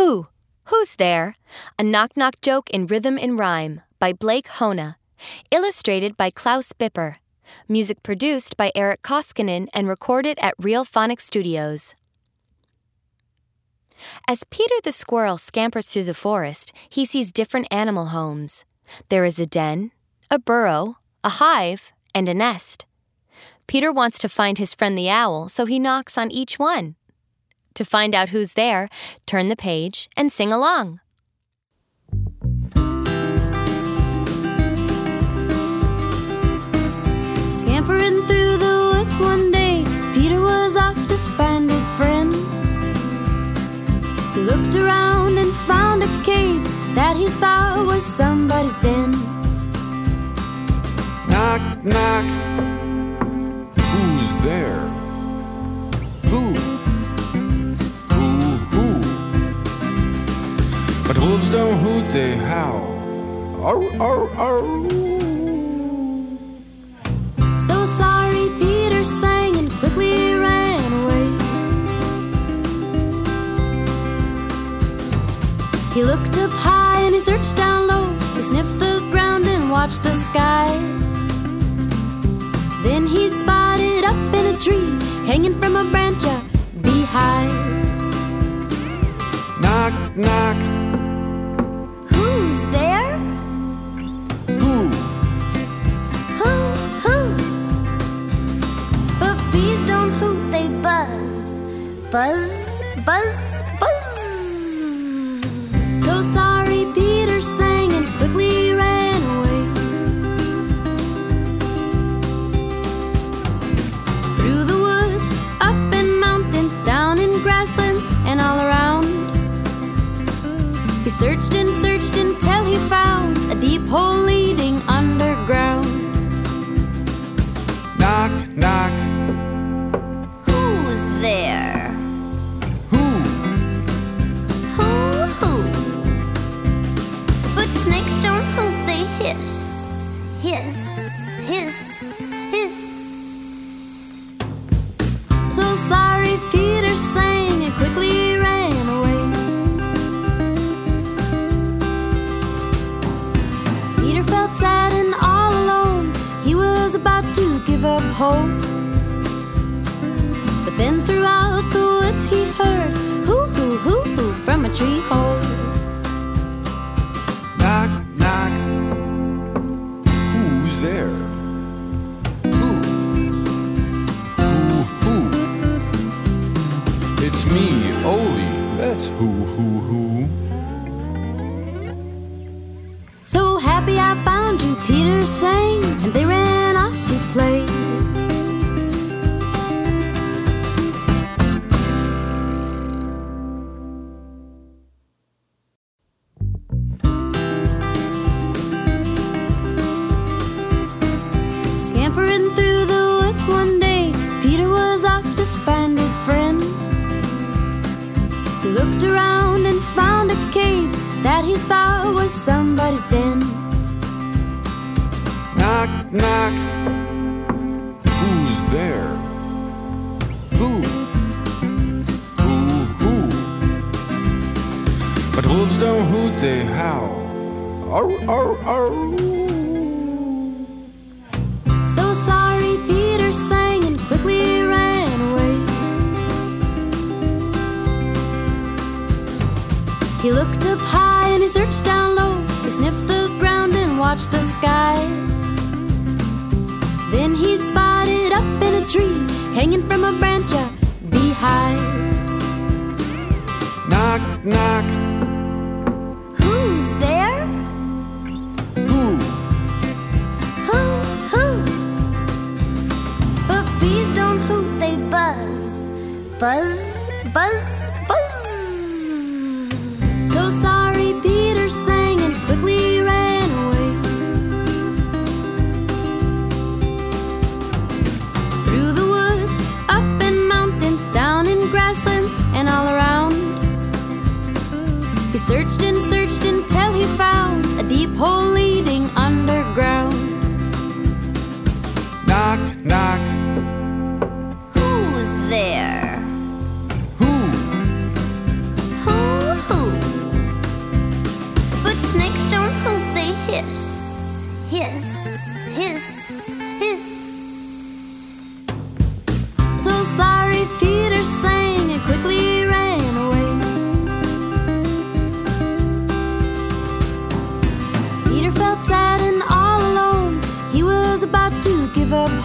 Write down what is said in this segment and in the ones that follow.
Who? Who's there? A knock-knock joke in rhythm and rhyme by Blake Hona. Illustrated by Klaus Bipper. Music produced by Eric Koskinen and recorded at Real Phonics Studios. As Peter the squirrel scampers through the forest, he sees different animal homes. There is a den, a burrow, a hive, and a nest. Peter wants to find his friend the owl, so he knocks on each one. To find out who's there, turn the page and sing along. Scampering through the woods one day, Peter was off to find his friend. He looked around and found a cave that he thought was somebody's den. Knock, knock. Who's there? Who? But wolves don't hoot, they howl. Arr, arr, arr. So sorry, Peter sang and quickly ran away. He looked up high and he searched down low. He sniffed the ground and watched the sky. Then he spotted up in a tree, hanging from a branch, a beehive. Knock, knock. Who's there? Who? Who? But bees don't hoot, they buzz. Buzz, buzz, buzz. So sorry, Peter sang and quickly ran away. Through the woods, up in mountains, down in grasslands, and all around. He searched and searched until he found a deep hole leading underground. Knock, knock. Who's there? Who? Who? But snakes don't hoot, they hiss. Hiss, hiss, hiss. So sorry, Peter sang and quickly ran away. Peter felt sad and all alone. He was about to give up hope. But then throughout the woods he heard hoo, hoo, hoo, hoo from a tree hole. Knock, knock. Who's there? Who? It's me, Ole. That's who. So happy I found you, Peter sang, and they ran off to play. Scampering through the woods one day, Peter was off to find his friend. He looked around and found a cave that he thought was somebody's den. Knock, knock. Who's there? Who? But wolves don't hoot, they howl. Arr, arr, arr. So sorry, Peter sang and quickly ran away. He looked up high and he searched down low. He sniffed the ground and watched the sky. Then he spotted up in a tree, hanging from a branch, a beehive. Knock, knock. Who's there? Who? But bees don't hoot, they buzz. Buzz, buzz, buzz. So sorry, Peter sang and quickly ran away. Through the woods, up in mountains, down in grasslands, and all around. He searched and searched until he found a deep hole leading underground. Knock, knock. Who's there? Who? Who?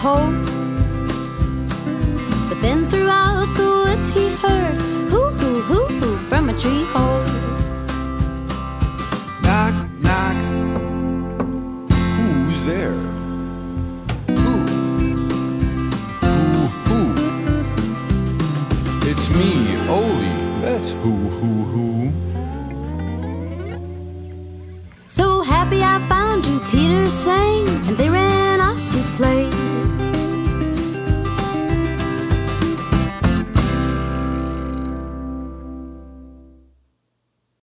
hope. But then throughout the woods he heard hoo hoo hoo hoo from a tree hole. Knock, knock. Who's there? Who? It's me, Ole. That's who. So happy I found you, Peter sang.